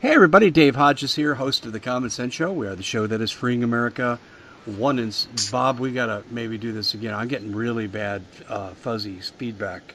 Hey everybody, Dave Hodges here, host of the Common Sense Show. We are the show that is freeing America one in... Bob, we gotta maybe do this again. I'm getting really bad fuzzy feedback.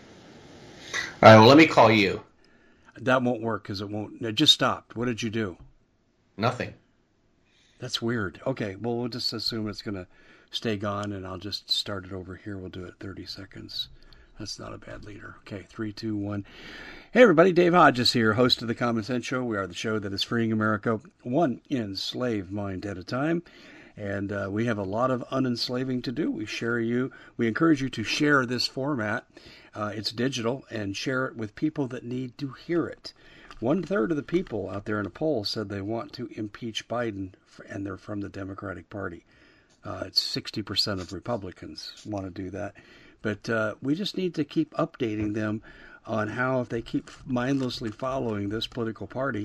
All right, well, let me call you. That won't work because it won't... It just stopped. What did you do? Nothing. That's weird. Okay, well, we'll just assume it's gonna stay gone and I'll just start it over here. We'll do it 30 seconds. That's not a bad leader. Okay, 3, 2, 1. Hey everybody, Dave Hodges here, host of the Common Sense Show. We are the show that is freeing America one enslaved mind at a time. And we have a lot of unenslaving to do. We encourage you to share this format. It's digital, and share it with people that need to hear it. 1/3 of the people out there in a poll said they want to impeach Biden, and they're from the Democratic Party. It's 60% of Republicans want to do that. But we just need to keep updating them on how, if they keep mindlessly following this political party,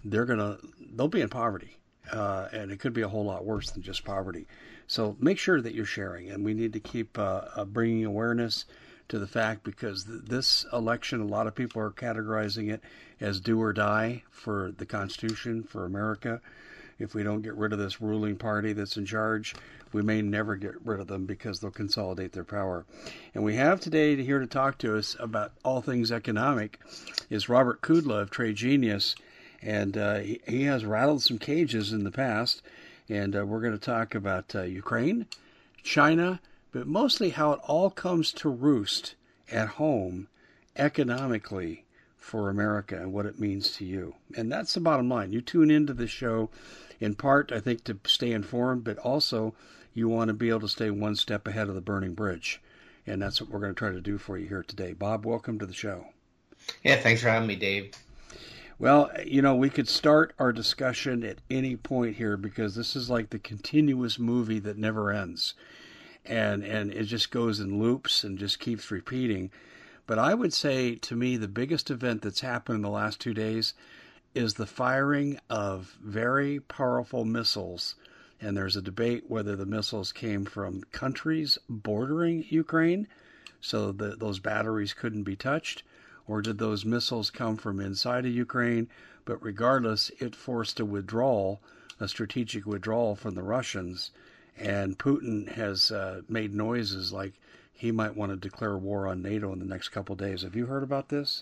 they'll be in poverty. And it could be a whole lot worse than just poverty. So make sure that you're sharing, and we need to keep bringing awareness to the fact, because this election, a lot of people are categorizing it as do or die for the Constitution, for America. If we don't get rid of this ruling party that's in charge, we may never get rid of them because they'll consolidate their power. And we have today here to talk to us about all things economic is Robert Kudla of Trade Genius. And he has rattled some cages in the past. And we're going to talk about Ukraine, China, but mostly how it all comes to roost at home economically for America and what it means to you. And that's the bottom line. You tune into this show in part, I think, to stay informed, but also you want to be able to stay one step ahead of the burning bridge. And that's what we're going to try to do for you here today. Bob, welcome to the show. Yeah, thanks for having me, Dave. Well, we could start our discussion at any point here, because this is like the continuous movie that never ends. And it just goes in loops and just keeps repeating. But I would say, to me, the biggest event that's happened in the last 2 days is the firing of very powerful missiles. And there's a debate whether the missiles came from countries bordering Ukraine, so that those batteries couldn't be touched, or did those missiles come from inside of Ukraine? But regardless, it forced a strategic withdrawal from the Russians. And Putin has made noises like he might want to declare war on NATO in the next couple of days. Have you heard about this?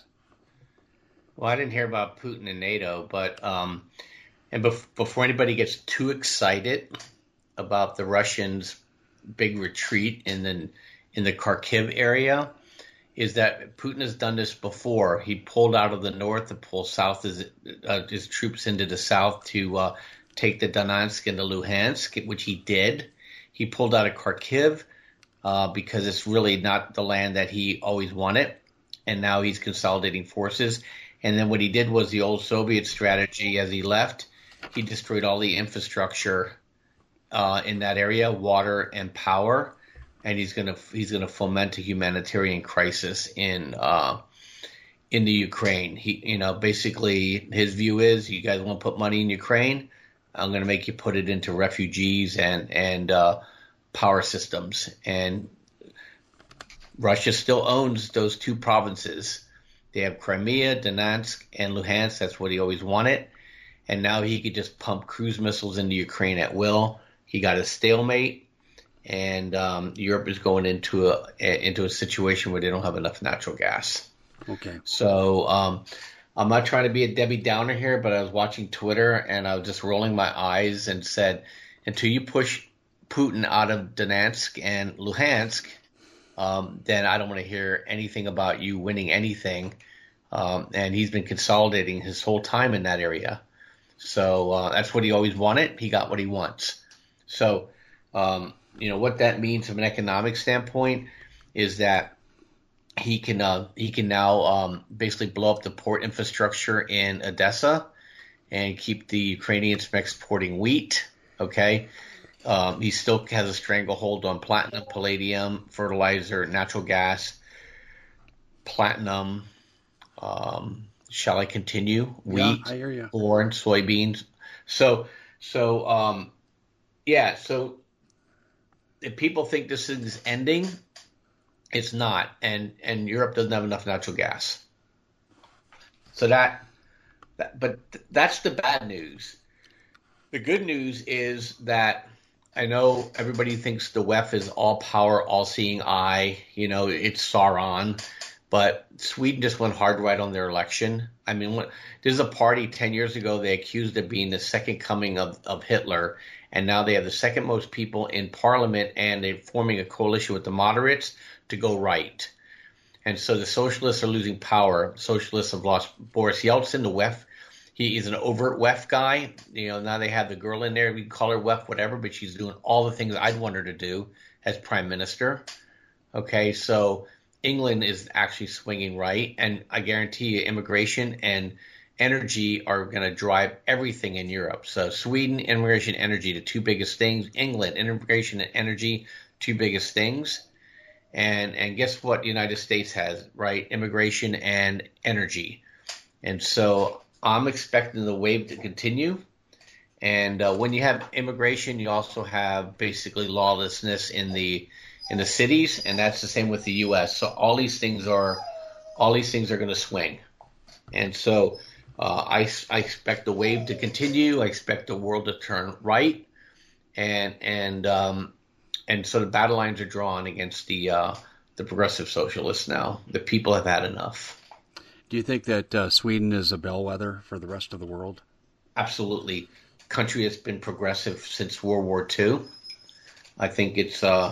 Well, I didn't hear about Putin and NATO, but before anybody gets too excited about the Russians' big retreat in the Kharkiv area, is that Putin has done this before. He pulled out of the north to pull south his troops into the south to take the Donetsk and the Luhansk, which he did. He pulled out of Kharkiv because it's really not the land that he always wanted, and now he's consolidating forces. And then what he did was the old Soviet strategy. As he left, he destroyed all the infrastructure in that area, water and power, and he's gonna foment a humanitarian crisis in the Ukraine. Basically his view is, you guys want to put money in Ukraine, I'm going to make you put it into refugees and power systems. And Russia still owns those two provinces. They have Crimea, Donetsk, and Luhansk. That's what he always wanted. And now he could just pump cruise missiles into Ukraine at will. He got a stalemate, and Europe is going into a situation where they don't have enough natural gas. Okay. So I'm not trying to be a Debbie Downer here, but I was watching Twitter and I was just rolling my eyes and said, until you push Putin out of Donetsk and Luhansk, then I don't want to hear anything about you winning anything. And he's been consolidating his whole time in that area. So that's what he always wanted. He got what he wants. So, what that means from an economic standpoint is that he can now basically blow up the port infrastructure in Odessa and keep the Ukrainians from exporting wheat. Okay. He still has a stranglehold on platinum, palladium, fertilizer, natural gas, platinum. Shall I continue? Wheat, yeah, I hear you. corn, soybeans. So if people think this is ending, it's not. And Europe doesn't have enough natural gas. So that That's the bad news. The good news is that I know everybody thinks the WEF is all power, all seeing eye. It's Sauron, but Sweden just went hard right on their election. I mean, there's a party 10 years ago they accused of being the second coming of Hitler, and now they have the second most people in parliament, and they're forming a coalition with the moderates to go right. And so the socialists are losing power. Socialists have lost Boris Yeltsin, the WEF. He is an overt WEF guy. Now they have the girl in there. We can call her WEF, whatever, but she's doing all the things I'd want her to do as prime minister. Okay, so England is actually swinging right, and I guarantee you immigration and energy are going to drive everything in Europe. So Sweden, immigration, energy, the two biggest things. England, immigration and energy, two biggest things. And guess what the United States has, right? Immigration and energy. And so I'm expecting the wave to continue. And when you have immigration, you also have basically lawlessness in the cities, and that's the same with the U.S. So all these things are going to swing. And so I expect the wave to continue. I expect the world to turn right, and so the battle lines are drawn against the progressive socialists now. The people have had enough. Do you think that Sweden is a bellwether for the rest of the world? Absolutely. Country that's been progressive since World War II. I think it's, I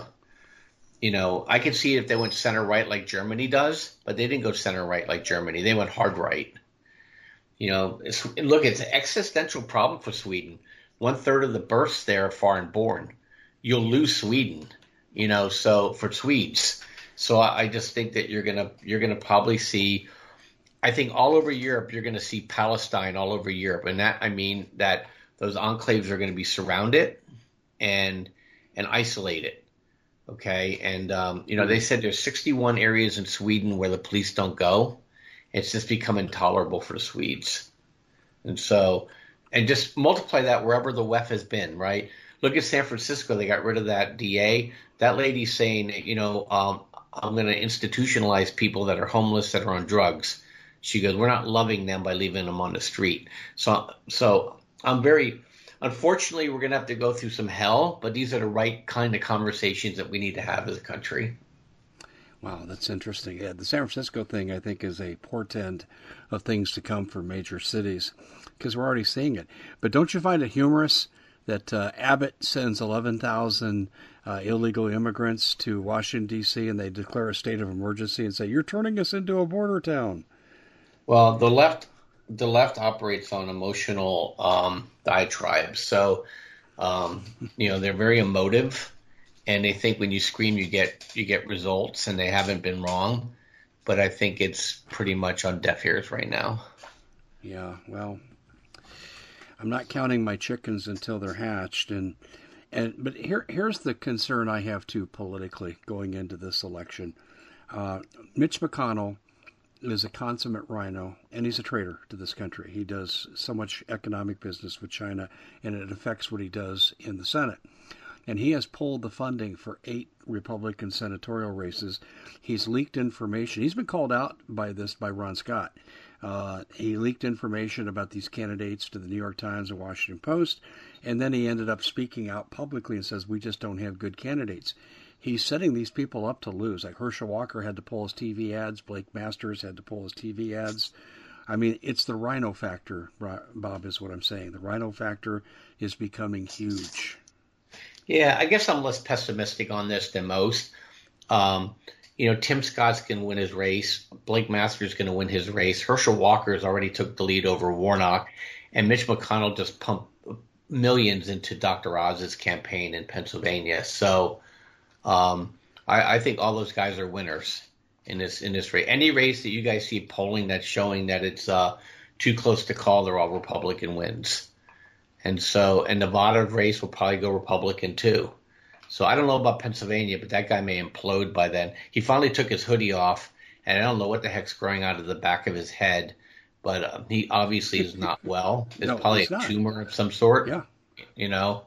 could see it if they went center right like Germany does, but they didn't go center right like Germany. They went hard right. It's an existential problem for Sweden. 1/3 of the births there are foreign born. You'll lose Sweden, so for Swedes. So I just think that you're gonna probably see, I think all over Europe, you're gonna see Palestine all over Europe, and that I mean that those enclaves are going to be surrounded and isolated. Okay, and they said there's 61 areas in Sweden where the police don't go. It's just become intolerable for the Swedes, and just multiply that wherever the WEF has been, right? Look at San Francisco. They got rid of that DA. That lady's saying, I'm going to institutionalize people that are homeless, that are on drugs. She goes, we're not loving them by leaving them on the street. So unfortunately, we're going to have to go through some hell, but these are the right kind of conversations that we need to have as a country. Wow, that's interesting. Yeah, the San Francisco thing, I think, is a portent of things to come for major cities, because we're already seeing it. But don't you find it humorous that Abbott sends 11,000 illegal immigrants to Washington, D.C., and they declare a state of emergency and say, you're turning us into a border town? Well, the left operates on emotional diatribes. So, they're very emotive, and they think when you scream, you get results, and they haven't been wrong. But I think it's pretty much on deaf ears right now. Yeah, well, I'm not counting my chickens until they're hatched, but here's the concern I have too politically going into this election. Mitch McConnell is a consummate rhino, and he's a traitor to this country. He does so much economic business with China, and it affects what he does in the Senate. And he has pulled the funding for 8 Republican senatorial races. He's leaked information. He's been called out by Ron Scott. He leaked information about these candidates to the New York Times and Washington Post, and then he ended up speaking out publicly and says, we just don't have good candidates. He's setting these people up to lose. Like Herschel Walker had to pull his TV ads. Blake Masters had to pull his TV ads. I mean, it's the rhino factor, Bob, is what I'm saying. The rhino factor is becoming huge. Yeah, I guess I'm less pessimistic on this than most. Tim Scott's going to win his race. Blake Masters is going to win his race. Herschel Walker has already took the lead over Warnock. And Mitch McConnell just pumped millions into Dr. Oz's campaign in Pennsylvania. So I think all those guys are winners in this race. Any race that you guys see polling that's showing that it's too close to call, they're all Republican wins. And Nevada race will probably go Republican too. So I don't know about Pennsylvania, but that guy may implode by then. He finally took his hoodie off, and I don't know what the heck's growing out of the back of his head, but he obviously is not well. It's probably a tumor of some sort. Yeah.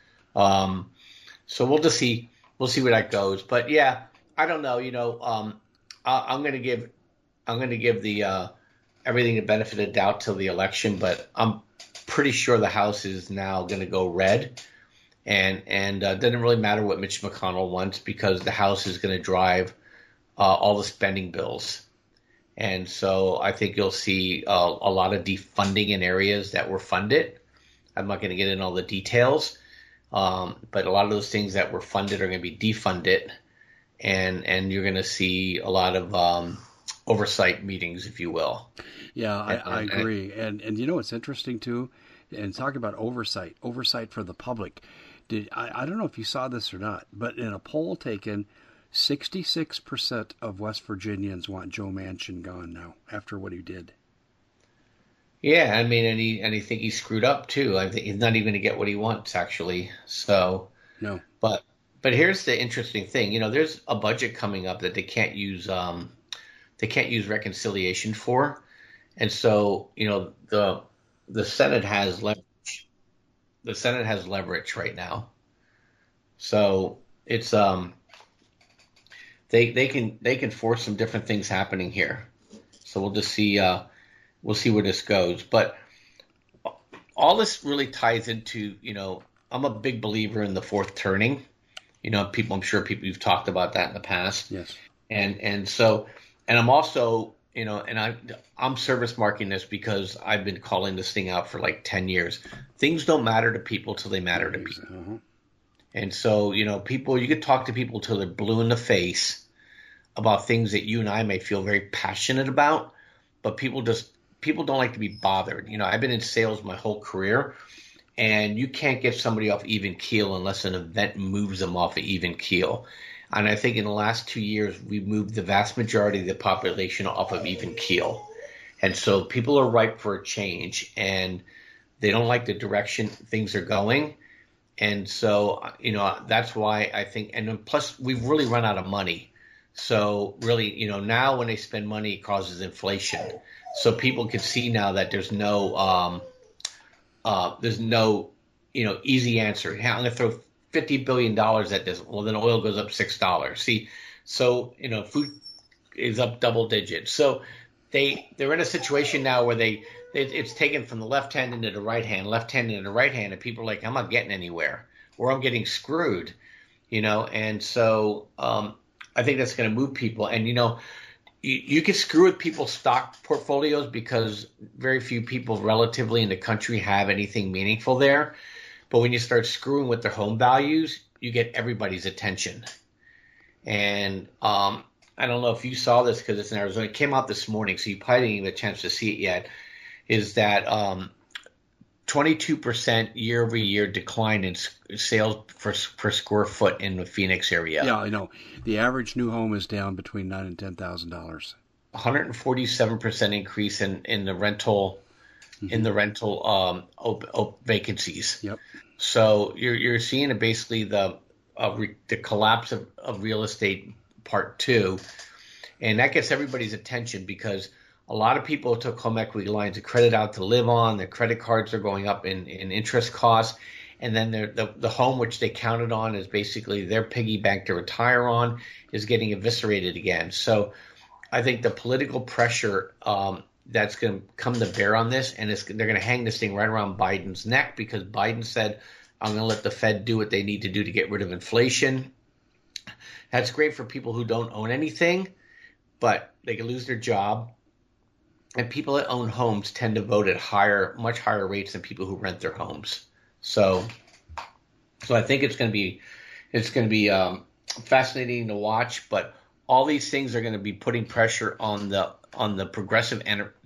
So we'll just see. We'll see where that goes. But yeah, I don't know. I'm going to give the everything to benefit of doubt till the election, but I'm pretty sure the House is now going to go red, and it doesn't really matter what Mitch McConnell wants because the House is going to drive all the spending bills, and so I think you'll see a lot of defunding in areas that were funded. I'm not going to get into all the details, but a lot of those things that were funded are going to be defunded, and you're going to see a lot of oversight meetings, if you will. Yeah, I agree. And you know what's interesting too, and talking about oversight for the public. I don't know if you saw this or not, but in a poll taken, 66% of West Virginians want Joe Manchin gone now after what he did. Yeah, I mean, and he think he screwed up too. I think he's not even going to get what he wants actually. So no, but here's the interesting thing. You know, there's a budget coming up that they can't use reconciliation for, and so you know the Senate has leverage. The Senate has leverage right now, so it's they can force some different things happening here. So we'll just see. We'll see where this goes. But all this really ties into, you know, I'm a big believer in the fourth turning. You know, I'm sure you've talked about that in the past. Yes. And so, and I'm also, you know, and I'm service marking this because I've been calling this thing out for like 10 years. Things don't matter to people till they matter to people. Uh-huh. And so, you know, you could talk to people till they're blue in the face about things that you and I may feel very passionate about, but people don't like to be bothered. You know, I've been in sales my whole career, and you can't get somebody off even keel unless an event moves them off of even keel. And I think in the last 2 years, we've moved the vast majority of the population off of even keel. And so people are ripe for a change, and they don't like the direction things are going. And so, you know, that's why I think, and then plus we've really run out of money. So really, you know, now when they spend money, it causes inflation. So people can see now that there's no, you know, easy answer. I'm going to throw $50 billion at this. Well, then oil goes up $6. See, so, you know, food is up double digits. So they're in a situation now where it's taken from the left hand into the right hand, and people are like, I'm not getting anywhere, or I'm getting screwed, you know. And so I think that's going to move people. And, you know, you can screw with people's stock portfolios because very few people relatively in the country have anything meaningful there. But when you start screwing with their home values, you get everybody's attention. And I don't know if you saw this because it's in Arizona. It came out this morning, so you probably didn't even have a chance to see it yet, is that 22% year-over-year decline in sales per square foot in the Phoenix area. Yeah, I know. The average new home is down between $9,000 and $10,000. 147% increase in the rental vacancies. Yep. So you're seeing basically the collapse of real estate part two, and that gets everybody's attention because a lot of people took home equity lines of credit out to live on. Their credit cards are going up in interest costs. And then the home which they counted on is basically their piggy bank to retire on is getting eviscerated again. So I think the political pressure that's going to come to bear on this, and they're going to hang this thing right around Biden's neck because Biden said, I'm going to let the Fed do what they need to do to get rid of inflation. That's great for people who don't own anything, but they can lose their job. And people that own homes tend to vote at much higher rates than people who rent their homes. So I think it's going to be fascinating to watch. But all these things are going to be putting pressure on the progressive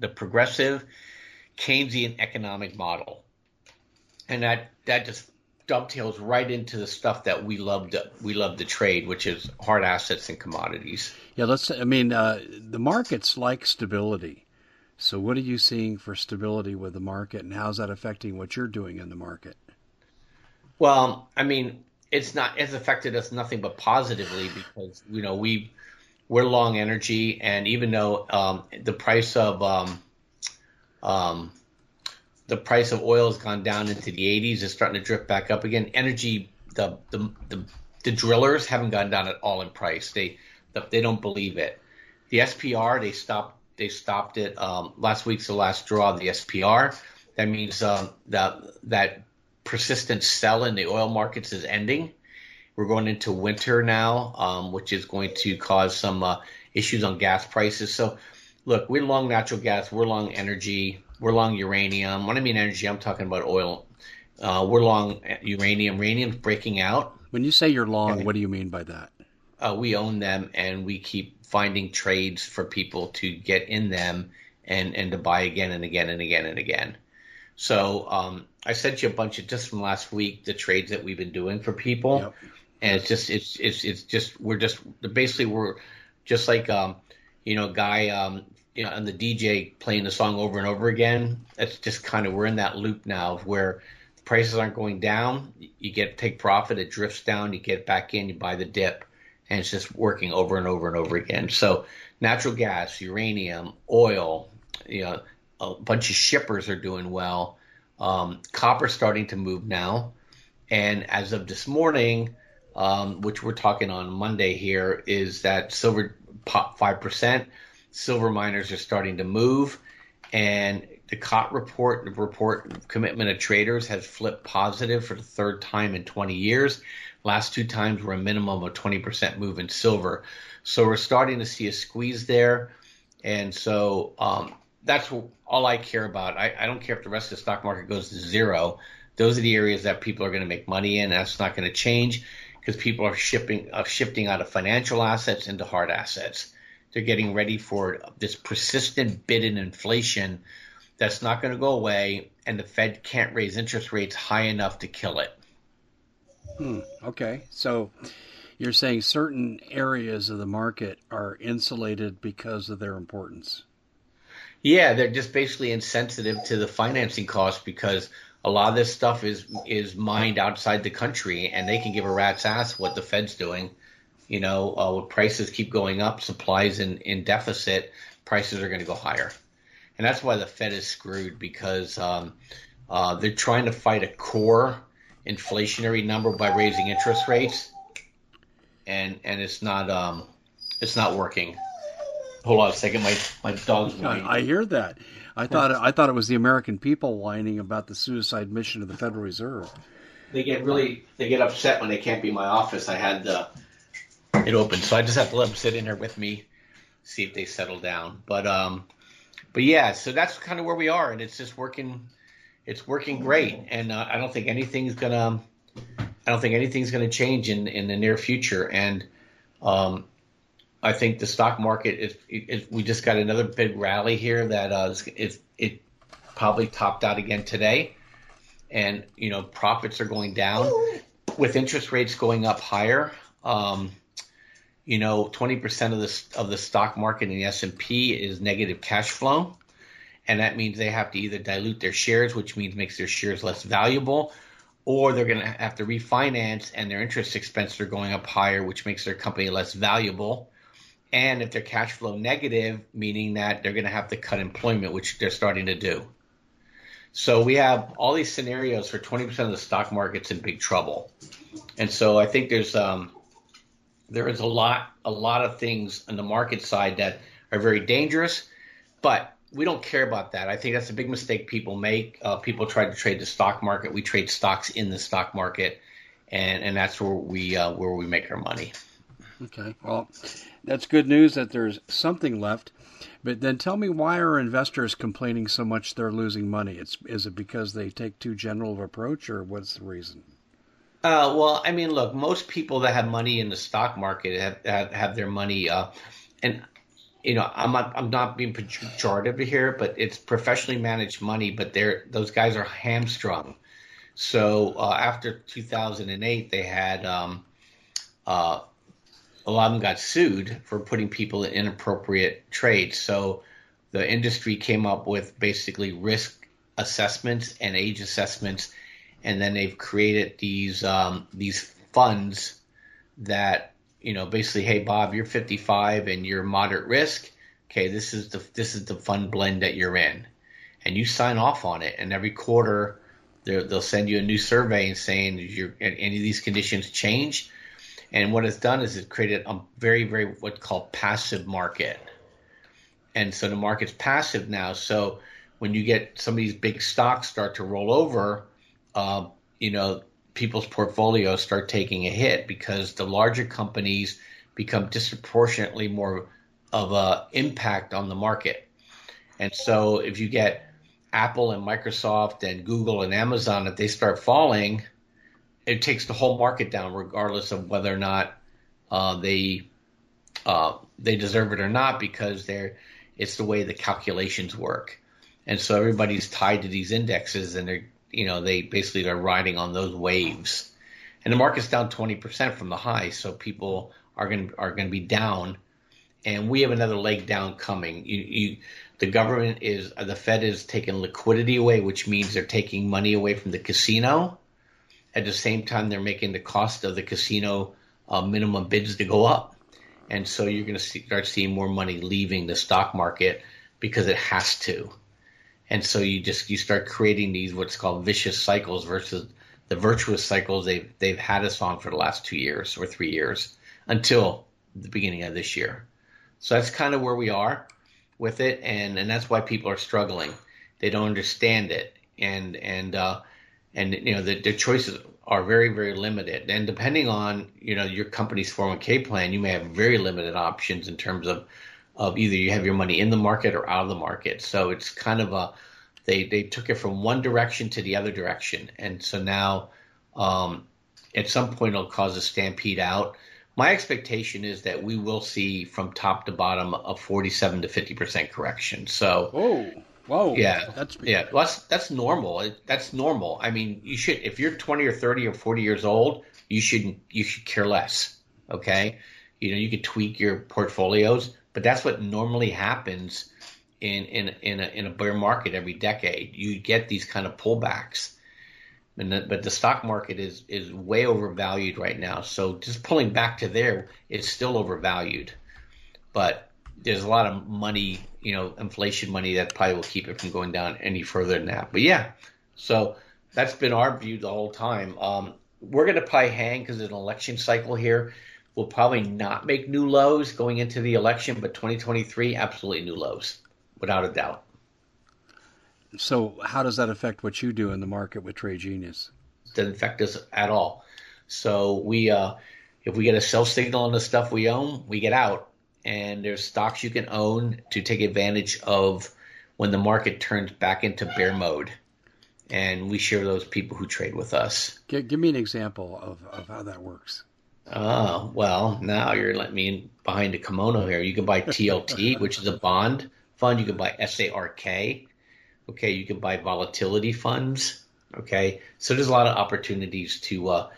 Keynesian economic model, and that just dovetails right into the stuff that we love to trade, which is hard assets and commodities. Yeah, the markets like stability. So what are you seeing for stability with the market, and how's that affecting what you're doing in the market? Well, I mean, it's affected us nothing but positively because, you know, we're long energy, and even though the price of oil has gone down into the 80s, it's starting to drift back up again. Energy, the drillers haven't gone down at all in price. They don't believe it. The SPR, they stopped they stopped it. Last week's the last draw of the SPR. That means that persistent sell in the oil markets is ending. We're going into winter now, which is going to cause some issues on gas prices. So, look, we're long natural gas, we're long energy, we're long uranium. When I mean energy, I'm talking about oil. We're long uranium. Uranium's breaking out. When you say you're long, what do you mean by that? We own them, and we keep finding trades for people to get in them and to buy again and again and again and again. So I sent you a bunch of, just from last week, the trades that we've been doing for people. Yep. And we're just like, guy, and the DJ playing the song over and over again. That's just kind of, we're in that loop now where the prices aren't going down. You take profit, it drifts down, you get back in, you buy the dip, and it's just working over and over and over again. So natural gas, uranium, oil, a bunch of shippers are doing well. Copper's starting to move now. And as of this morning, which we're talking on Monday here, is that silver popped 5%. Silver miners are starting to move. And the COT report, the report commitment of traders, has flipped positive for the third time in 20 years. Last two times were a minimum of 20% move in silver. So we're starting to see a squeeze there. And so that's all I care about. I don't care if the rest of the stock market goes to zero. Those are the areas that people are going to make money in. That's not going to change because people are shifting out of financial assets into hard assets. They're getting ready for this persistent bid in inflation that's not going to go away, and the Fed can't raise interest rates high enough to kill it. Okay. So you're saying certain areas of the market are insulated because of their importance. Yeah, they're just basically insensitive to the financing costs because a lot of this stuff is mined outside the country, and they can give a rat's ass what the Fed's doing. When prices keep going up, supplies in deficit, prices are going to go higher. And that's why the Fed is screwed because they're trying to fight a core inflationary number by raising interest rates, and it's not working. Hold on a second, my dog's whining. I hear that. I thought it was the American people whining about the suicide mission of the Federal Reserve. They get upset when they can't be in my office. I had it open, so I just have to let them sit in there with me, see if they settle down. But yeah, so that's kind of where we are, and it's just working. It's working great, and I don't think anything's gonna change in the near future. And I think the stock market is we just got another big rally here that it probably topped out again today, and profits are going down with interest rates going up higher. 20% of the stock market in the S&P is negative cash flow. And that means they have to either dilute their shares, which means makes their shares less valuable, or they're going to have to refinance and their interest expenses are going up higher, which makes their company less valuable. And if they're cash flow negative, meaning that they're going to have to cut employment, which they're starting to do. So we have all these scenarios for 20% of the stock market's in big trouble. And so I think there is a lot of things on the market side that are very dangerous, but we don't care about that. I think that's a big mistake people make. People try to trade the stock market. We trade stocks in the stock market, and that's where we make our money. Okay, well, that's good news that there's something left. But then tell me, why are investors complaining so much they're losing money? Is it because they take too general of an approach, or what's the reason? Well, I mean, look, most people that have money in the stock market have their money, and I'm not being pejorative here, but it's professionally managed money. But those guys are hamstrung. So after 2008, they had a lot of them got sued for putting people in inappropriate trades. So the industry came up with basically risk assessments and age assessments, and then they've created these funds that basically, hey Bob, you're 55 and you're moderate risk. Okay, this is the fund blend that you're in, and you sign off on it. And every quarter, they'll send you a new survey and saying any of these conditions change. And what it's done is it created a very, very what's called passive market. And so the market's passive now. So when you get some of these big stocks start to roll over, uh, people's portfolios start taking a hit because the larger companies become disproportionately more of a impact on the market. And so if you get Apple and Microsoft and Google and Amazon, if they start falling, it takes the whole market down, regardless of whether or not they deserve it or not, because it's the way the calculations work. And so everybody's tied to these indexes, and they basically are riding on those waves. And the market's down 20% from the high, so people are going to be down, and we have another leg down coming. The Fed is taking liquidity away, which means they're taking money away from the casino. At the same time, they're making the cost of the casino minimum bids to go up. And so you're going to start seeing more money leaving the stock market because it has to. And so you start creating these what's called vicious cycles versus the virtuous cycles they've had us on for the last 2 years or 3 years until the beginning of this year. So that's kind of where we are with it, and that's why people are struggling. They don't understand it, and the choices are very, very limited. And depending on your company's 401k plan, you may have very limited options in terms of either you have your money in the market or out of the market. So it's kind of they took it from one direction to the other direction, and so now at some point it'll cause a stampede out. My expectation is that we will see from top to bottom a 47 to 50% correction. So, whoa, yeah, that's well, that's normal. That's normal. I mean, you should, if you're 20 or 30 or 40 years old, you should care less. Okay, you could tweak your portfolios, but that's what normally happens in a bear market every decade. You get these kind of pullbacks. But the stock market is way overvalued right now. So just pulling back to there, it's still overvalued. But there's a lot of money, inflation money that probably will keep it from going down any further than that. But yeah, so that's been our view the whole time. We're going to probably hang because there's an election cycle here. We'll probably not make new lows going into the election, but 2023, absolutely new lows, without a doubt. So how does that affect what you do in the market with Trade Genius? It doesn't affect us at all. So if we get a sell signal on the stuff we own, we get out. And there's stocks you can own to take advantage of when the market turns back into bear mode. And we share those people who trade with us. Give me an example of how that works. Oh, well, now you're letting me in behind a kimono here. You can buy TLT, which is a bond fund. You can buy SARK. Okay, you can buy volatility funds. Okay, so there's a lot of opportunities to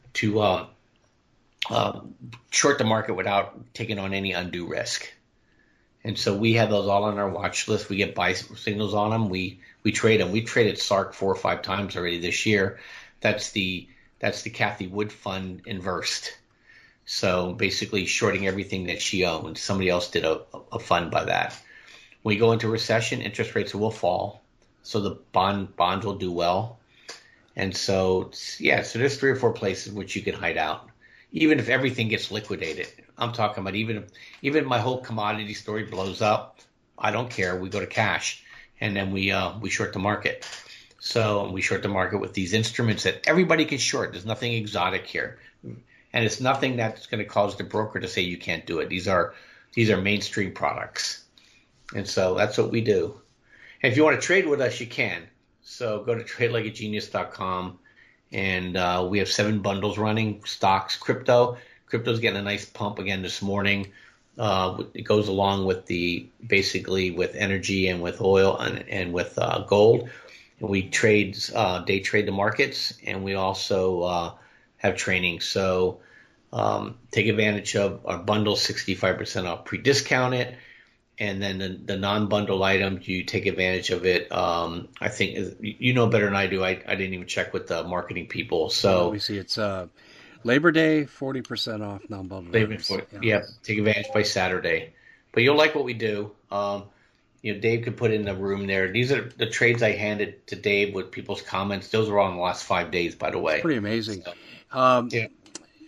short the market without taking on any undue risk. And so we have those all on our watch list. We get buy signals on them. We trade them. We traded SARK 4 or 5 times already this year. That's the Cathie Wood fund inversed. So basically shorting everything that she owns. Somebody else did a fund by that. When we go into recession, interest rates will fall, so the bonds will do well. And so, yeah, so there's 3 or 4 places which you can hide out, even if everything gets liquidated. I'm talking about even if my whole commodity story blows up, I don't care. We go to cash, and then we short the market. So we short the market with these instruments that everybody can short. There's nothing exotic here, and it's nothing that's going to cause the broker to say you can't do it. These are mainstream products. And so that's what we do. And if you want to trade with us, you can. So go to tradelikeagenius.com, and we have 7 bundles running: stocks, crypto. Crypto's getting a nice pump again this morning. It goes along with basically with energy and with oil and with gold. And we day trade the markets, and we also have training. So take advantage of our bundle, 65% off pre-discounted. And then the non-bundle items, you take advantage of it. I think you know better than I do. I didn't even check with the marketing people. So let me see. It's Labor Day, 40% off non-bundle items. Yeah, take advantage by Saturday. But you'll like what we do. Dave could put in the room there. These are the trades I handed to Dave with people's comments. Those were all in the last 5 days, by the way. It's pretty amazing. Yeah.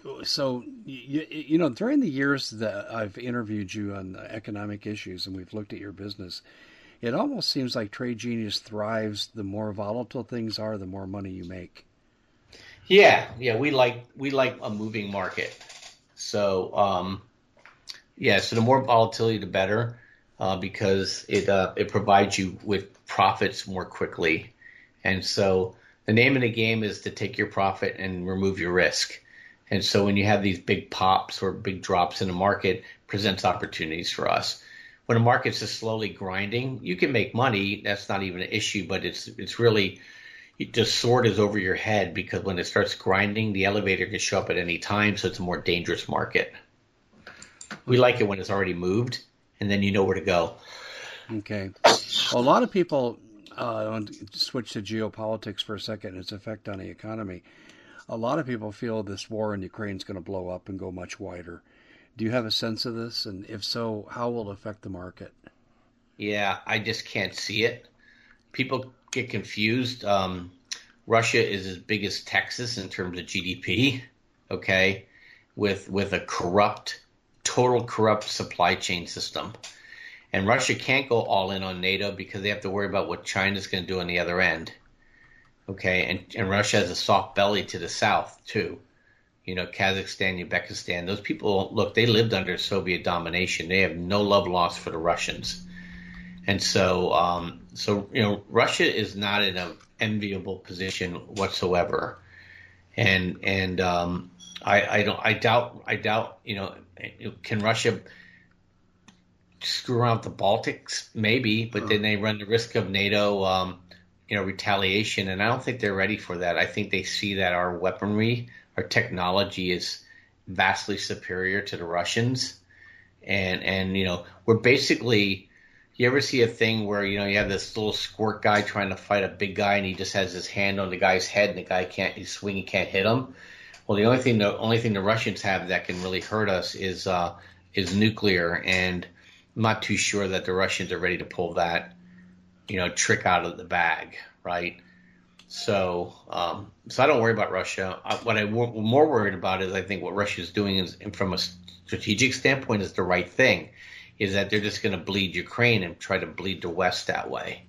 So during the years that I've interviewed you on economic issues and we've looked at your business, it almost seems like Trade Genius thrives. The more volatile things are, the more money you make. Yeah, we like a moving market. So yeah, so the more volatility, the better, because it provides you with profits more quickly. And so the name of the game is to take your profit and remove your risk. And so when you have these big pops or big drops in the market, presents opportunities for us. When the market's just slowly grinding, you can make money. That's not even an issue, but it's really the sword is over your head because when it starts grinding, the elevator can show up at any time, so it's a more dangerous market. We like it when it's already moved, and then you know where to go. Okay. Well, a lot of people I want to switch to geopolitics for a second and its effect on the economy. A lot of people feel this war in Ukraine is going to blow up and go much wider. Do you have a sense of this? And if so, how will it affect the market? Yeah, I just can't see it. People get confused. Russia is as big as Texas in terms of GDP, okay, with a total corrupt supply chain system. And Russia can't go all in on NATO because they have to worry about what China's going to do on the other end. Okay, and Russia has a soft belly to the south too. Kazakhstan, Uzbekistan. Those people, look, they lived under Soviet domination. They have no love lost for the Russians, and so Russia is not in an enviable position whatsoever. And I doubt. Can Russia screw around with the Baltics? Maybe, but then they run the risk of NATO. Retaliation, and I don't think they're ready for that. I think they see that our weaponry, our technology is vastly superior to the Russians, and we're basically. You ever see a thing where you have this little squirt guy trying to fight a big guy, and he just has his hand on the guy's head, and the guy can't, he's swinging, can't hit him. Well, the only thing the Russians have that can really hurt us is nuclear, and I'm not too sure that the Russians are ready to pull that trick out of the bag, right? So I don't worry about Russia. What I'm more worried about is I think what Russia is doing is, from a strategic standpoint, is the right thing. Is that they're just going to bleed Ukraine and try to bleed the West that way.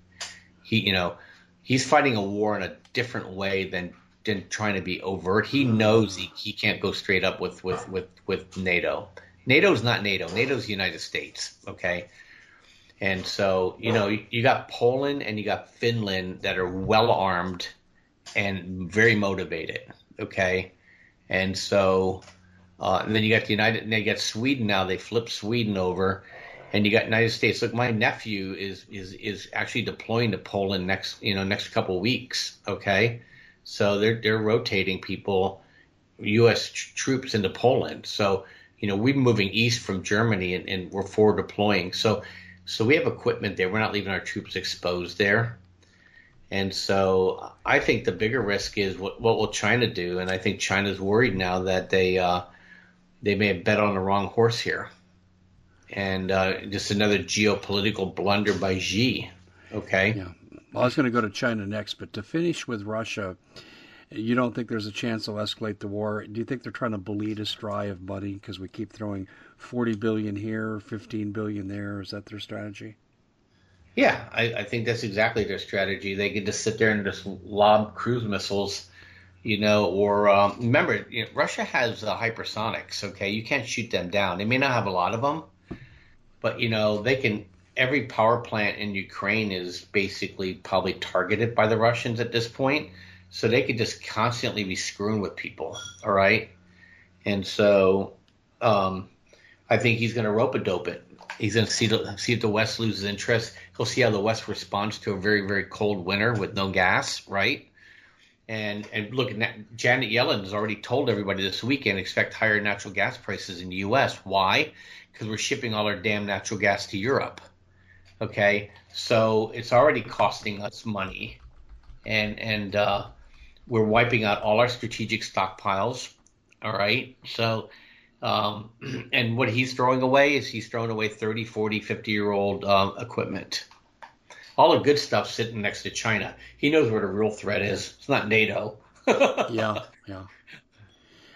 He's fighting a war in a different way than trying to be overt. He knows he can't go straight up with NATO. NATO's not NATO. NATO's the United States. Okay. And so, you got Poland and you got Finland that are well armed and very motivated. Okay. And so, and then you got you got Sweden now. They flipped Sweden over, and you got United States. Look, my nephew is actually deploying to Poland next couple of weeks. Okay. So they're rotating people, U.S. troops into Poland. So, we're moving east from Germany and we're forward deploying. So we have equipment there. We're not leaving our troops exposed there. And so I think the bigger risk is what will China do? And I think China's worried now that they may have bet on the wrong horse here. And just another geopolitical blunder by Xi. Okay. Yeah. Well, I was going to go to China next, but to finish with Russia, you don't think there's a chance they'll escalate the war? Do you think they're trying to bleed us dry of money because we keep throwing $40 billion here, $15 billion there? Is that their strategy? Yeah, I think that's exactly their strategy. They can just sit there and just lob cruise missiles, or remember, Russia has hypersonics. Okay, you can't shoot them down. They may not have a lot of them, but they can. Every power plant in Ukraine is basically probably targeted by the Russians at this point. So they could just constantly be screwing with people, all right? And so I think he's going to rope-a-dope it. He's going to see if the West loses interest. He'll see how the West responds to a very, very cold winter with no gas, right? And look, Janet Yellen has already told everybody this weekend expect higher natural gas prices in the U.S. Why? Because we're shipping all our damn natural gas to Europe, okay? So it's already costing us money. And we're wiping out all our strategic stockpiles. All right. So, and what he's throwing away is he's throwing away 30, 40, 50-year-old equipment. All the good stuff sitting next to China. He knows where the real threat is. It's not NATO. Yeah.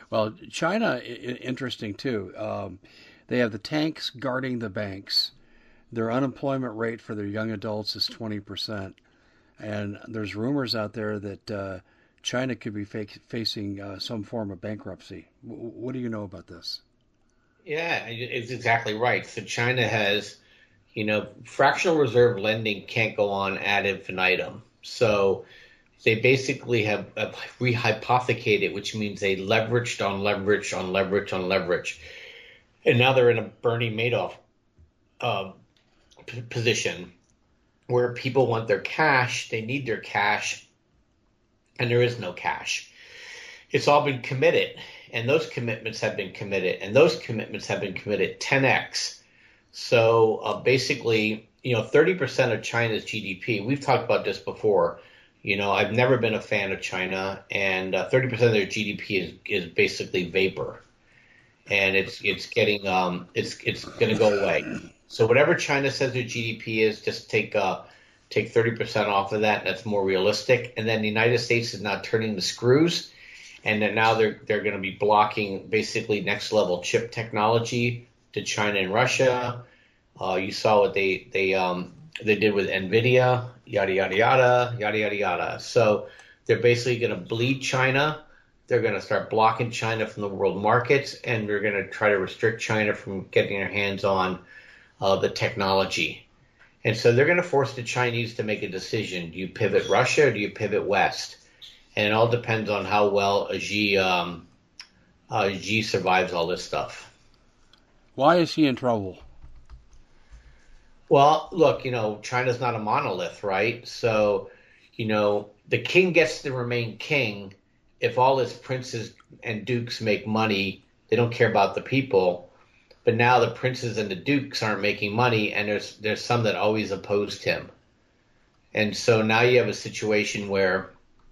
Well, China, interesting too. They have the tanks guarding the banks. Their unemployment rate for their young adults is 20%. And there's rumors out there that China could be facing some form of bankruptcy. What do you know about this? Yeah, it's exactly right. So China has, fractional reserve lending can't go on ad infinitum. So they basically have rehypothecated, which means they leveraged on leverage on leverage on leverage. And now they're in a Bernie Madoff uh, position where people want their cash, they need their cash, and there is no cash. It's all been committed, and those commitments have been committed, and those commitments have been committed 10x. So basically, 30% of China's GDP, we've talked about this before. I've never been a fan of China, and 30% of their GDP is basically vapor, and it's getting it's going to go away. So whatever China says their GDP is, just take 30% off of that. That's more realistic. And then the United States is now turning the screws, and then now they're going to be blocking basically next level chip technology to China and Russia. You saw what they did with Nvidia, yada yada yada yada yada yada. So they're basically going to bleed China. They're going to start blocking China from the world markets, and they're going to try to restrict China from getting their hands on the technology. And so they're going to force the Chinese to make a decision. Do you pivot Russia or do you pivot West? And it all depends on how well Xi survives all this stuff. Why is he in trouble? Well, look, China's not a monolith, right? So, the king gets to remain king if all his princes and dukes make money. They don't care about the people. But now the princes and the dukes aren't making money, and there's some that always opposed him. And so now you have a situation where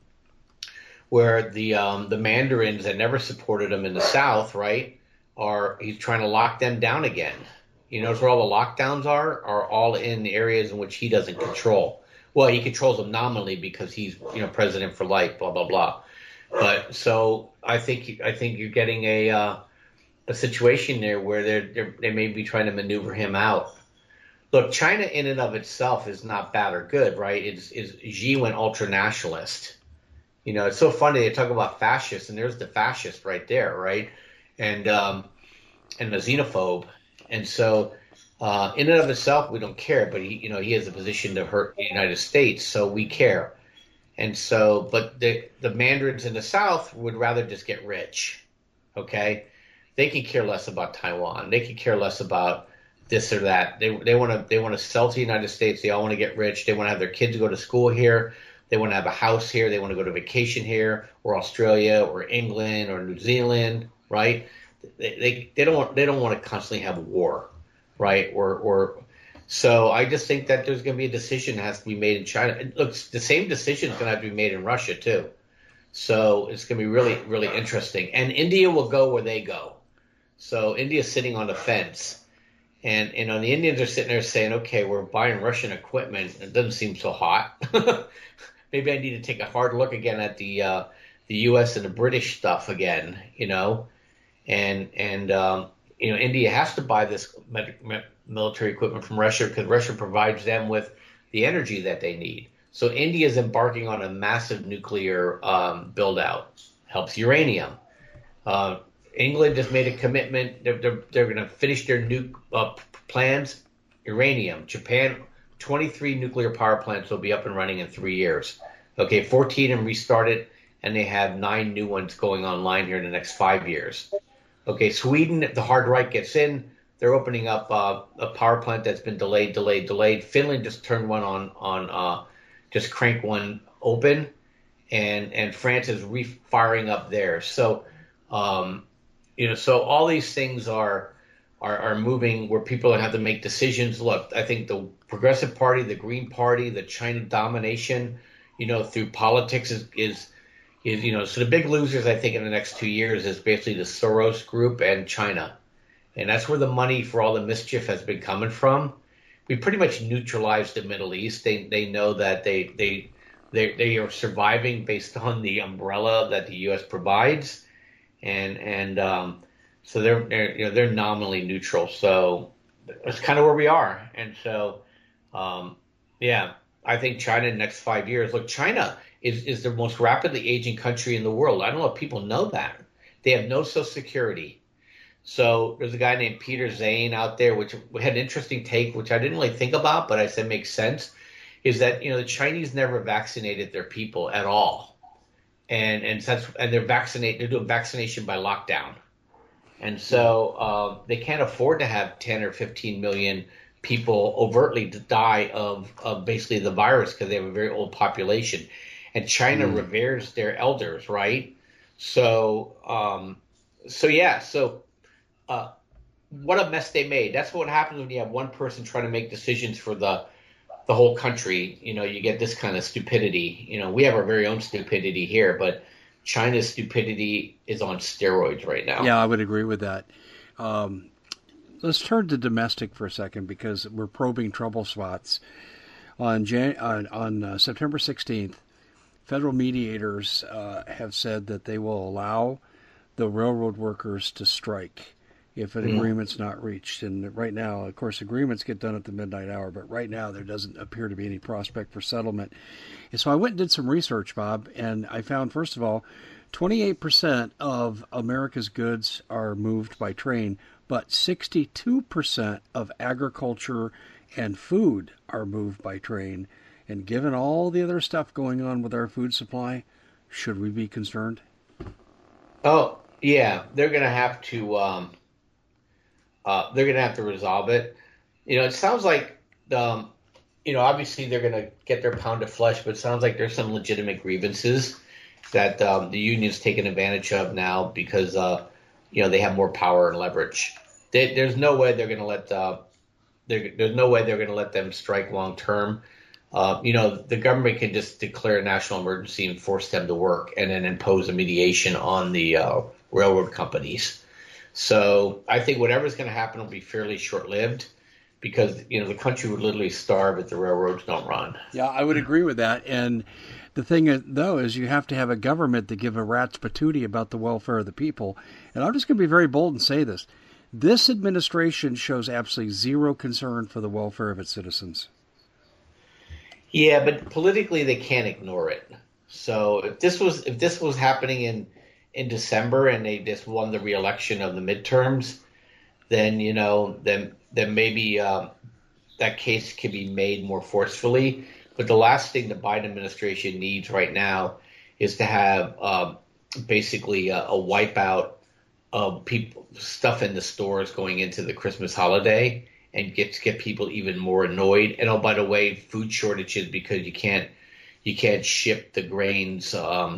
the mandarins that never supported him in the South, right, he's trying to lock them down again. Where all the lockdowns are all in the areas in which he doesn't control. Well, he controls them nominally because he's president for life, blah blah blah. But so I think you're getting a situation there where they may be trying to maneuver him out. Look, China in and of itself is not bad or good, right? Xi went ultra nationalist. It's so funny they talk about fascists, and there's the fascist right there, right? And the xenophobe. And so, in and of itself, we don't care. But he has a position to hurt the United States, so we care. And so, but the mandarins in the South would rather just get rich. Okay, they can care less about Taiwan. They can care less about this or that. They want to sell to the United States. They all want to get rich. They want to have their kids go to school here. They want to have a house here. They want to go to vacation here, or Australia, or England, or New Zealand, right? They don't want to constantly have war, right? Or so I just think that there's going to be a decision that has to be made in China. Look, the same decision is going to have to be made in Russia too. So it's going to be really, really interesting. And India will go where they go. So India's sitting on the fence, and the Indians are sitting there saying, "Okay, we're buying Russian equipment. It doesn't seem so hot. Maybe I need to take a hard look again at the U.S. and the British stuff again." And India has to buy this military equipment from Russia because Russia provides them with the energy that they need. So India is embarking on a massive nuclear build out. Helps uranium. England just made a commitment. They're going to finish their nuke plans. Uranium. Japan, 23 nuclear power plants will be up and running in 3 years. Okay, 14 and restarted, and they have 9 new ones going online here in the next 5 years. Okay, Sweden, if the hard right gets in, they're opening up a power plant that's been delayed. Finland just turned one on just cranked one open, and France is refiring up there. So, so all these things are moving where people have to make decisions. Look, I think the Progressive Party, the Green Party, the China domination, through politics is so the big losers, I think, in the next 2 years is basically the Soros group and China. And that's where the money for all the mischief has been coming from. We pretty much neutralized the Middle East. They know that they are surviving based on the umbrella that the U.S. provides. and so they're nominally neutral. So that's kind of where we are. And so yeah, I think China in the next 5 years. Look, China is the most rapidly aging country in the world. I don't know if people know that. They have no social security. So there's a guy named Peter Zane out there, which had an interesting take, which I didn't really think about, but I said makes sense. Is that the Chinese never vaccinated their people at all, and they're doing vaccination by lockdown, and so they can't afford to have 10 or 15 million people overtly to die of basically the virus because they have a very old population, and China reveres their elders, right? So yeah, what a mess they made. That's what happens when you have one person trying to make decisions for the whole country. You get this kind of stupidity. We have our very own stupidity here, but China's stupidity is on steroids right now. Yeah, I would agree with that. Let's turn to domestic for a second because we're probing trouble spots. On September 16th, federal mediators have said that they will allow the railroad workers to strike if an agreement's not reached. And right now, of course, agreements get done at the midnight hour, but right now there doesn't appear to be any prospect for settlement. And so I went and did some research, Bob, and I found, first of all, 28% of America's goods are moved by train, but 62% of agriculture and food are moved by train. And given all the other stuff going on with our food supply, should we be concerned? Oh, yeah, they're going to have to resolve it. It sounds like obviously they're going to get their pound of flesh, but it sounds like there's some legitimate grievances that the union's taking advantage of now because they have more power and leverage. There's no way they're going to let there's no way they're going to let them strike long term. The government can just declare a national emergency and force them to work, and then impose a mediation on the railroad companies. So I think whatever's going to happen will be fairly short-lived because, the country would literally starve if the railroads don't run. Yeah, I would agree with that. And the thing, though, is you have to have a government that give a rat's patootie about the welfare of the people. And I'm just going to be very bold and say this. This administration shows absolutely zero concern for the welfare of its citizens. Yeah, but politically they can't ignore it. So if this was happening in December and they just won the re-election of the midterms, then then maybe that case can be made more forcefully. But the last thing the Biden administration needs right now is to have basically a wipeout of stuff in the stores going into the Christmas holiday and get people even more annoyed. And oh, by the way, food shortages because you can't ship the grains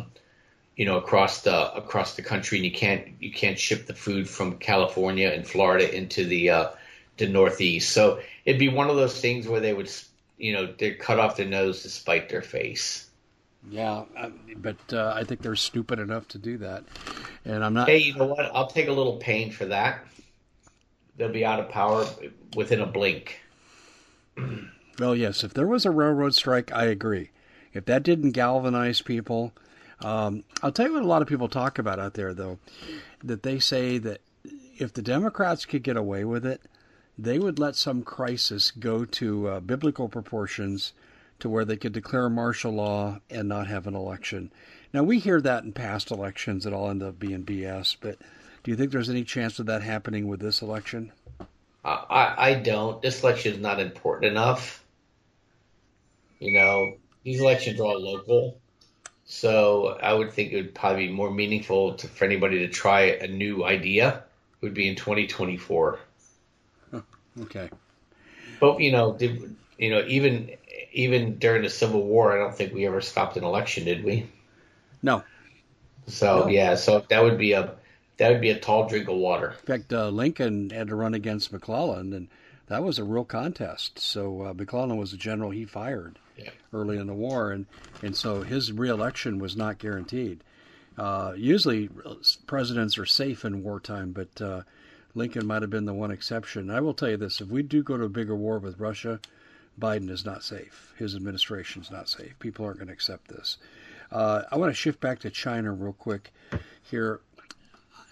across the country, and you can't ship the food from California and Florida into the Northeast. So it'd be one of those things where they would they'd cut off their nose to spite their face. Yeah, but I think they're stupid enough to do that, and I'm not. Hey, you know what? I'll take a little pain for that. They'll be out of power within a blink. Well, yes, if there was a railroad strike, I agree. If that didn't galvanize people, I'll tell you what a lot of people talk about out there, though, that they say that if the Democrats could get away with it, they would let some crisis go to biblical proportions to where they could declare martial law and not have an election. Now, we hear that in past elections. It all ended up being BS, but do you think there's any chance of that happening with this election? I don't. This election is not important enough. These elections are all local. So I would think it would probably be more meaningful for anybody to try a new idea would be in 2024. Okay. But, even during the Civil War, I don't think we ever stopped an election, did we? No. So, no. Yeah, so that would be a tall drink of water. In fact, Lincoln had to run against McClellan, and that was a real contest. So McClellan was the general he fired early in the war, and so his re-election was not guaranteed. Usually presidents are safe in wartime, but Lincoln might have been the one exception. I will tell you this, if we do go to a bigger war with Russia, Biden is not safe. His administration is not safe. People aren't going to accept this. I want to shift back to China real quick here.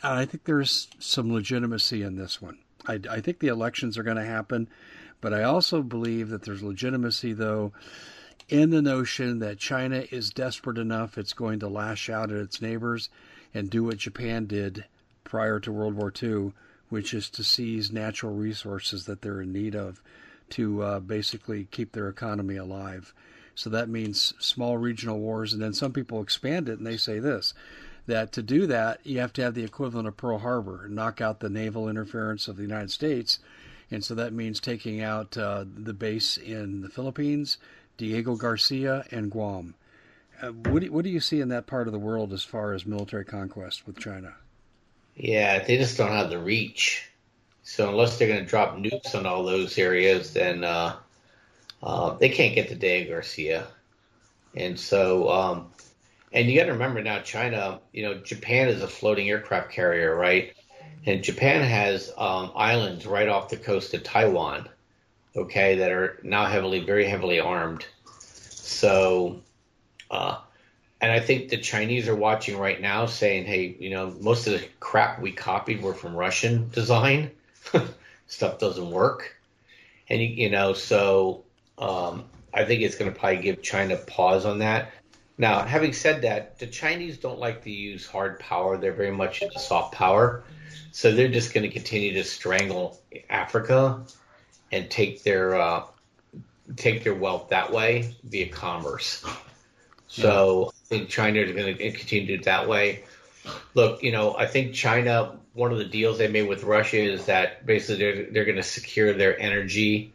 I think there's some legitimacy in this one. I think the elections are going to happen, but I also believe that there's legitimacy, though, in the notion that China is desperate enough it's going to lash out at its neighbors and do what Japan did prior to World War II, which is to seize natural resources that they're in need of to basically keep their economy alive. So that means small regional wars, and then some people expand it and they say this, that to do that, you have to have the equivalent of Pearl Harbor, knock out the naval interference of the United States. And so that means taking out the base in the Philippines, Diego Garcia, and Guam. What do you see in that part of the world as far as military conquest with China? Yeah, they just don't have the reach. So unless they're going to drop nukes on all those areas, then they can't get to Diego Garcia. And so, and you got to remember now, China, Japan is a floating aircraft carrier, right? And Japan has islands right off the coast of Taiwan, okay, that are now very heavily armed. So, and I think the Chinese are watching right now saying, hey, most of the crap we copied were from Russian design. Stuff doesn't work. And, so I think it's going to probably give China pause on that. Now, having said that, the Chinese don't like to use hard power. They're very much into soft power. So they're just going to continue to strangle Africa and take their wealth that way via commerce. So I think China is going to continue to do it that way. Look, I think China, one of the deals they made with Russia is that basically they're going to secure their energy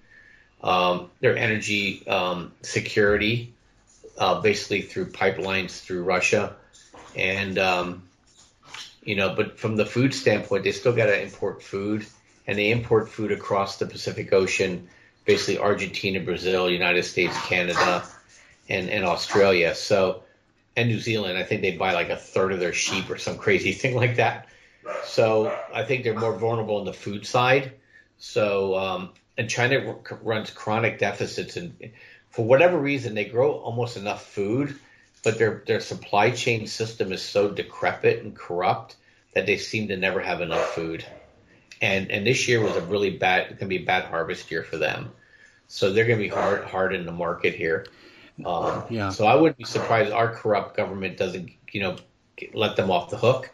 security, basically through pipelines through Russia. And, but from the food standpoint, they still got to import food, and they import food across the Pacific Ocean, basically Argentina, Brazil, United States, Canada, and Australia. So, and New Zealand. I think they buy like a third of their sheep or some crazy thing like that. So I think they're more vulnerable on the food side. So, and China runs chronic deficits, and for whatever reason, they grow almost enough food, but their supply chain system is so decrepit and corrupt that they seem to never have enough food. And this year was going to be a bad harvest year for them. So they're going to be hard in the market here. So I wouldn't be surprised our corrupt government doesn't, let them off the hook.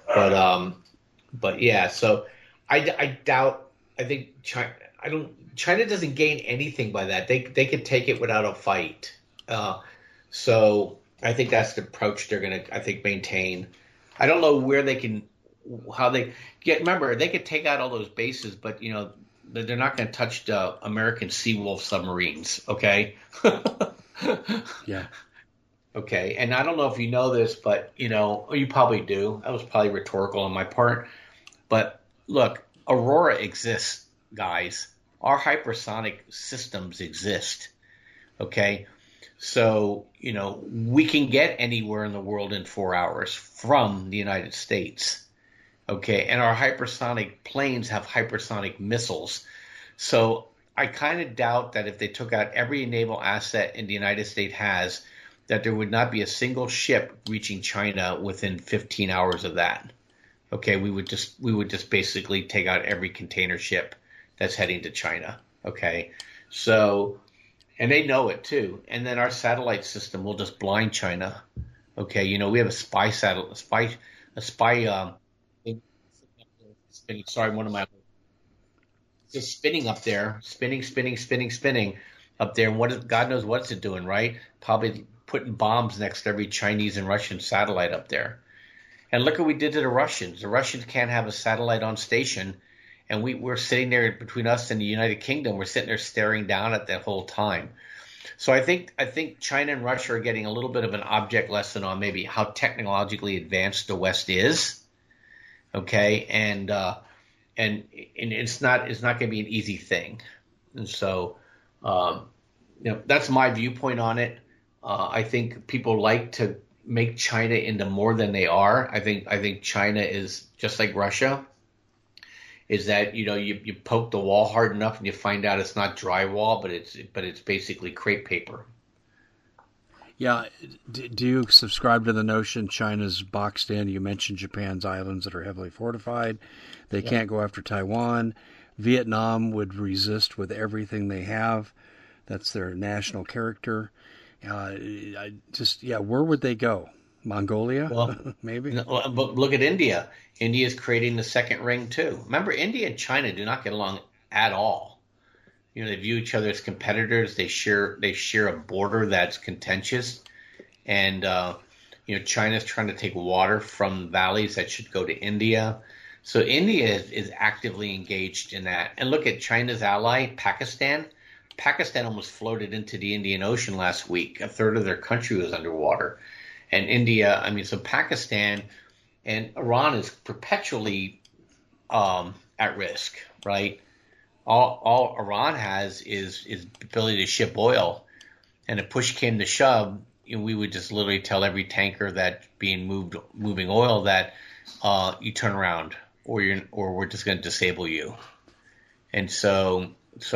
But yeah, so I doubt. I think China doesn't gain anything by that. They could take it without a fight. So I think that's the approach they're going to, maintain. I don't know how they get. Remember, they could take out all those bases, but they're not going to touch the American Seawolf submarines. Okay. Yeah. Okay. And I don't know if you know this, but you probably do. That was probably rhetorical on my part. But look, Aurora exists, guys. Our hypersonic systems exist. Okay. So, we can get anywhere in the world in 4 hours from the United States. Okay. And our hypersonic planes have hypersonic missiles. So I kind of doubt that if they took out every naval asset in the United States has, that there would not be a single ship reaching China within 15 hours of that. Okay. We would just basically take out every container ship that's heading to China. Okay. So, and they know it too. And then our satellite system will just blind China. Okay. We have a spy satellite, sorry, one of my, just spinning up there, spinning up there. And God knows what's it doing, right? Probably putting bombs next to every Chinese and Russian satellite up there. And look what we did to the Russians. The Russians can't have a satellite on station. And we're sitting there between us and the United Kingdom. We're sitting there staring down at that whole time. So I think China and Russia are getting a little bit of an object lesson on maybe how technologically advanced the West is. Okay, and it's not going to be an easy thing. And so that's my viewpoint on it. I think people like to make China into more than they are. I think China is just like Russia. Is that you poke the wall hard enough and you find out it's not drywall, but it's basically crepe paper. Yeah. Do you subscribe to the notion China's boxed in? You mentioned Japan's islands that are heavily fortified. They Yep. can't go after Taiwan. Vietnam would resist with everything they have. That's their national character. Where would they go? Mongolia, Well, maybe? but look at India. India is creating the second ring too. Remember, India and China do not get along at all. They view each other as competitors. They share a border that's contentious, and China's trying to take water from valleys that should go to India. So India is actively engaged in that. And look at China's ally, Pakistan. Pakistan almost floated into the Indian Ocean last week. A third of their country was underwater. And India, so Pakistan and Iran is perpetually at risk, right? All Iran has is ability to ship oil, and if push came to shove, we would just literally tell every tanker that moving oil that you turn around, or we're just going to disable you. And so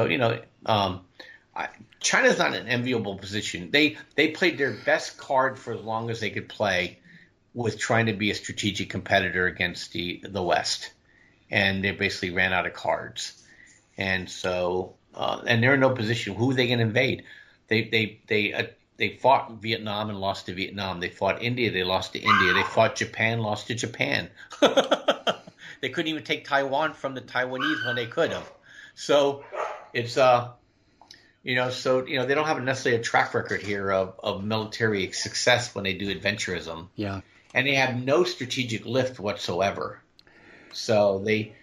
China's not in an enviable position. They played their best card for as long as they could play, with trying to be a strategic competitor against the West, and they basically ran out of cards. And so, and they're in no position. Who are they going to invade? They fought Vietnam and lost to Vietnam. They fought India. They lost to India. They fought Japan, lost to Japan. They couldn't even take Taiwan from the Taiwanese when they could have. So it's they don't have necessarily a track record here of military success when they do adventurism. Yeah. And they have no strategic lift whatsoever. So they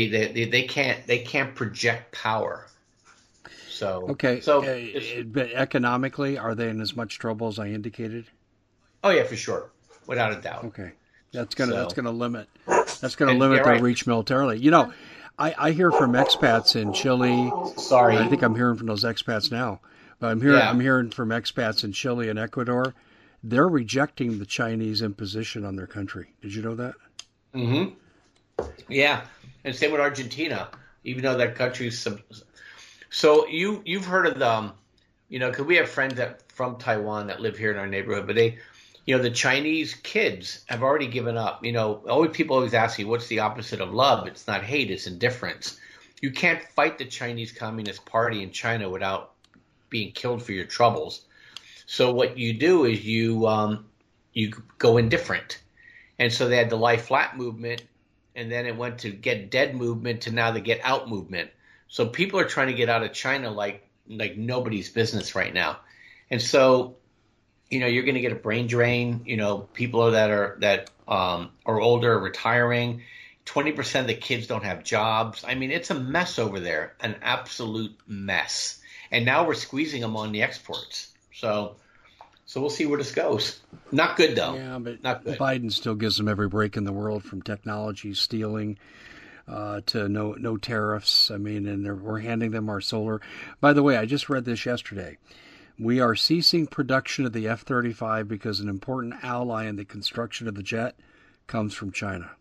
can't project power. So okay. So but economically, are they in as much trouble as I indicated? Oh yeah, for sure, without a doubt. Okay, that's gonna limit their their reach militarily. I hear from expats in Chile. Sorry, I think I'm hearing from those expats now. But I'm hearing from expats in Chile and Ecuador. They're rejecting the Chinese imposition on their country. Did you know that? Mm-hmm. Yeah, and same with Argentina, even though that country's so you've heard of them, because we have friends from Taiwan that live here in our neighborhood, but they, the Chinese kids have already given up. People always ask you, what's the opposite of love? It's not hate, it's indifference. You can't fight the Chinese Communist Party in China without being killed for your troubles. So what you do is you go indifferent, and so they had the Lie Flat movement. And then it went to Get Dead movement to now the Get Out movement. So people are trying to get out of China like nobody's business right now. And so, you're going to get a brain drain. People that are older are retiring. 20% of the kids don't have jobs. It's a mess over there, an absolute mess. And now we're squeezing them on the exports. So we'll see where this goes. Not good, though. Yeah, but not good. Biden still gives them every break in the world, from technology stealing to no tariffs. And we're handing them our solar. By the way, I just read this yesterday. We are ceasing production of the F-35 because an important ally in the construction of the jet comes from China.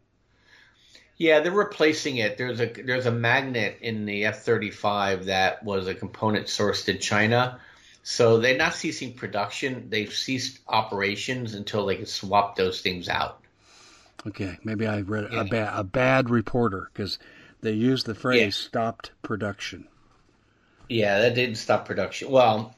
Yeah, they're replacing it. There's a magnet in the F-35 that was a component sourced in China. So they're not ceasing production. They've ceased operations until they can swap those things out. Okay, maybe I read a bad reporter, because they used the phrase "stopped production." Yeah, that didn't stop production. Well,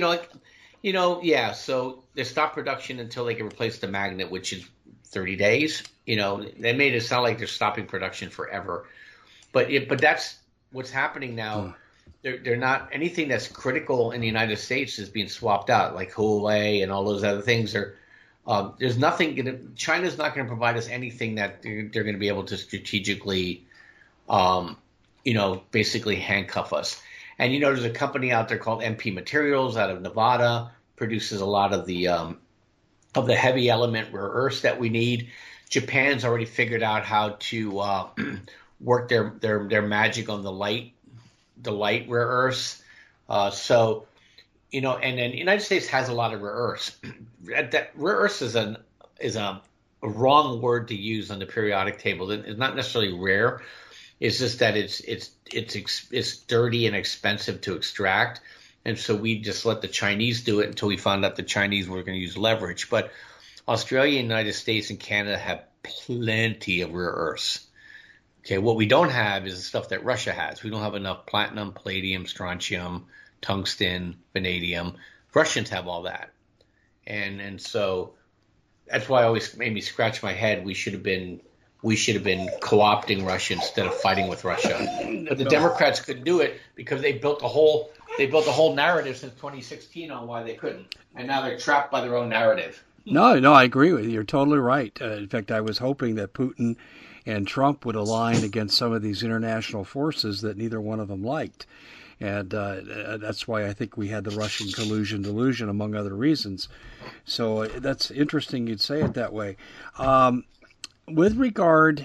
So they stopped production until they can replace the magnet, which is 30 days. They made it sound like they're stopping production forever, but that's what's happening now. They're not, anything that's critical in the United States is being swapped out, like Huawei and all those other things. There's nothing. China's not going to provide us anything that they're going to be able to strategically, basically handcuff us. And there's a company out there called MP Materials out of Nevada, produces a lot of the heavy element rare earths that we need. Japan's already figured out how to work their magic on the light rare earths. And then the United States has a lot of rare earths. That rare earths is a wrong word to use on the periodic table. It's not necessarily rare. It's just that it's dirty and expensive to extract. And so we just let the Chinese do it until we found out the Chinese were going to use leverage. But Australia, United States, and Canada have plenty of rare earths. Okay, what we don't have is the stuff that Russia has. We don't have enough platinum, palladium, strontium, tungsten, vanadium. Russians have all that. And so that's why I always made me scratch my head. We should have been co-opting Russia instead of fighting with Russia. But the Democrats couldn't do it because they built a whole narrative since 2016 on why they couldn't. And now they're trapped by their own narrative. No, I agree with you. You're totally right. In fact, I was hoping that Putin and Trump would align against some of these international forces that neither one of them liked. And that's why I think we had the Russian collusion delusion, among other reasons. So that's interesting you'd say it that way. With regard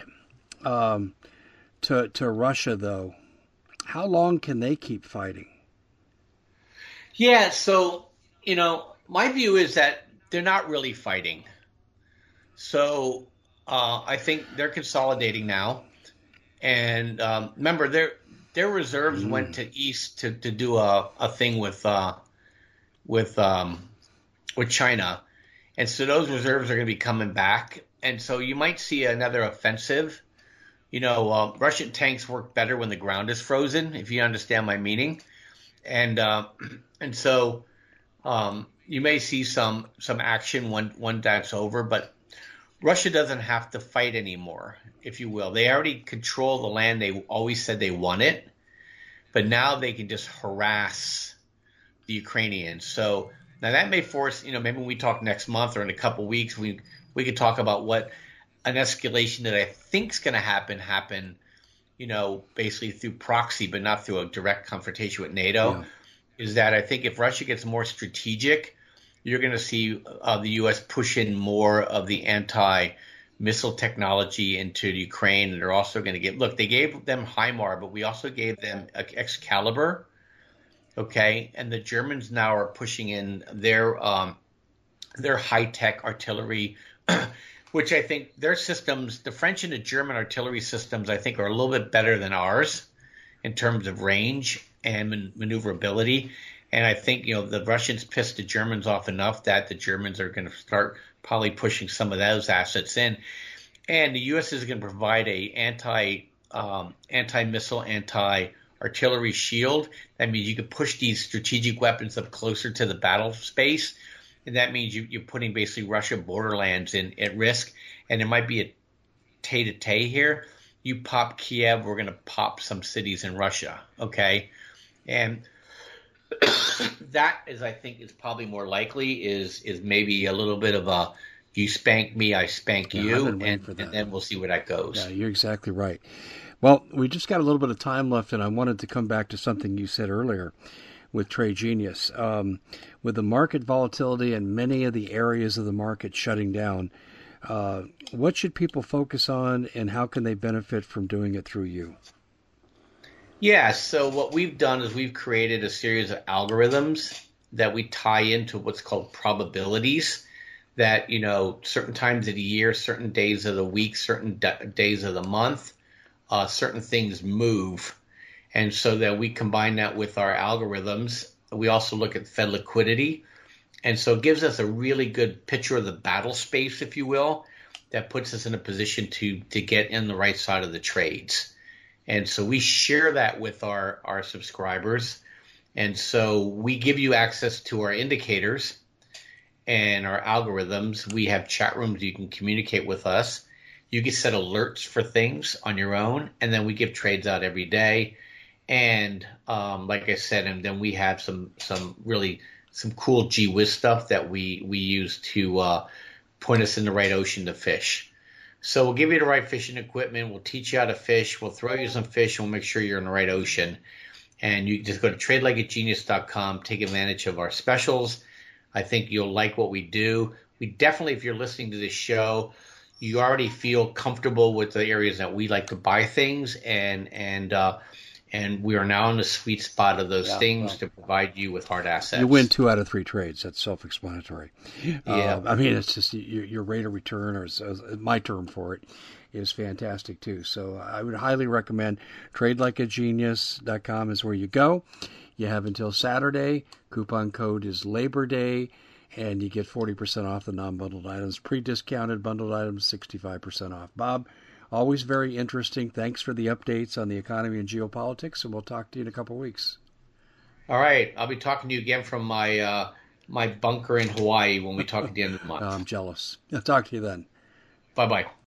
to Russia, though, how long can they keep fighting? Yeah, so, my view is that they're not really fighting. So I think they're consolidating now. And remember, their reserves went to East to do a thing with China. And so those reserves are going to be coming back. And so you might see another offensive. Russian tanks work better when the ground is frozen, if you understand my meaning. And so you may see some action when that's over, but Russia doesn't have to fight anymore, if you will. They already control the land they always said they wanted, but now they can just harass the Ukrainians. So now that may force, maybe when we talk next month or in a couple weeks, we could talk about what an escalation that I think is going to happen, basically through proxy, but not through a direct confrontation with NATO. Yeah. Is that I think if Russia gets more strategic, you're going to see the U.S. push in more of the anti-missile technology into Ukraine. And they're also going to they gave them HIMAR, but we also gave them Excalibur. Okay. And the Germans now are pushing in their high-tech artillery, which I think their systems, the French and the German artillery systems, I think are a little bit better than ours in terms of range and maneuverability. And I think, the Russians pissed the Germans off enough that the Germans are going to start probably pushing some of those assets in. And the U.S. is going to provide a anti-missile, anti-artillery shield. That means you can push these strategic weapons up closer to the battle space. And that means you're putting basically Russian borderlands at risk. And there might be a tay-to-tay here. You pop Kiev, we're going to pop some cities in Russia, okay? And that is, I think, is probably more likely is maybe a little bit of a you spank me, I spank you, and then we'll see where that goes. Yeah, you're exactly right. Well, we just got a little bit of time left, and I wanted to come back to something you said earlier with Trade Genius. With the market volatility and many of the areas of the market shutting down, what should people focus on, and how can they benefit from doing it through you? Yeah, so what we've done is we've created a series of algorithms that we tie into what's called probabilities that, certain times of the year, certain days of the week, certain days of the month, certain things move. And so that we combine that with our algorithms. We also look at Fed liquidity. And so it gives us a really good picture of the battle space, if you will, that puts us in a position to get in the right side of the trades. And so we share that with our subscribers. And so we give you access to our indicators and our algorithms. We have chat rooms you can communicate with us. You can set alerts for things on your own. And then we give trades out every day. And like I said, and then we have some cool gee whiz stuff that we use to point us in the right ocean to fish. So we'll give you the right fishing equipment. We'll teach you how to fish. We'll throw you some fish, and we'll make sure you're in the right ocean. And you just go to tradelikeagenius.com, take advantage of our specials. I think you'll like what we do. We definitely, if you're listening to this show, you already feel comfortable with the areas that we like to buy things, and and we are now in the sweet spot of those things well, to provide you with hard assets. You win 2 out of 3 trades. That's self-explanatory. Yeah. I mean, it's just your rate of return, or my term for it, is fantastic too. So I would highly recommend TradeLikeAGenius.com is where you go. You have until Saturday. Coupon code is Labor Day, and you get 40% off the non-bundled items. Pre-discounted bundled items, 65% off. Bob, always very interesting. Thanks for the updates on the economy and geopolitics, and we'll talk to you in a couple of weeks. All right. I'll be talking to you again from my my bunker in Hawaii when we talk at the end of the month. I'm jealous. I'll talk to you then. Bye-bye.